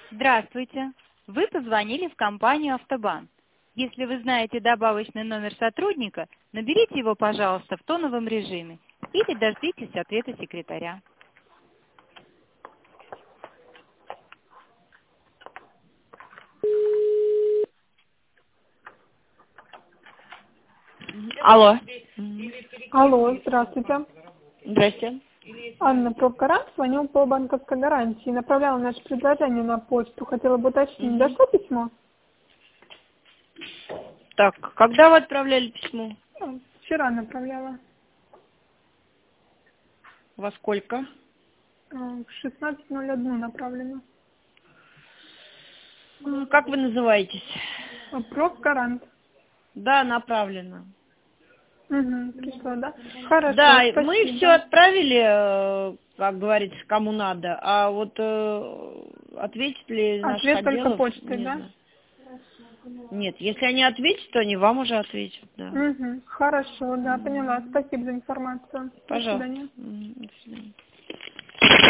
Здравствуйте. Вы позвонили в компанию «Автобан». Если вы знаете добавочный номер сотрудника, наберите его, пожалуйста, в тоновом режиме или дождитесь ответа секретаря. Алло. Алло, здравствуйте. Здрасте. Анна Пробгарант, звоню по банковской гарантии. Направляла наше предложение на почту. Хотела бы уточнить, дошло письмо? Так, когда вы отправляли письмо? Вчера направляла. Во сколько? В 16:01 направлено. Как вы называетесь? Пробгарант. Да, направлено. Угу, пришло, да? Хорошо, Да, спасибо. мы все отправили, как говорится, кому надо, а вот ответит ли наш Ответ только отделов, почтой, не да? знаю. Нет, если они ответят, то они вам уже ответят, да. Угу, хорошо, да, поняла. Спасибо за информацию. До Пожалуйста. свидания. До свидания.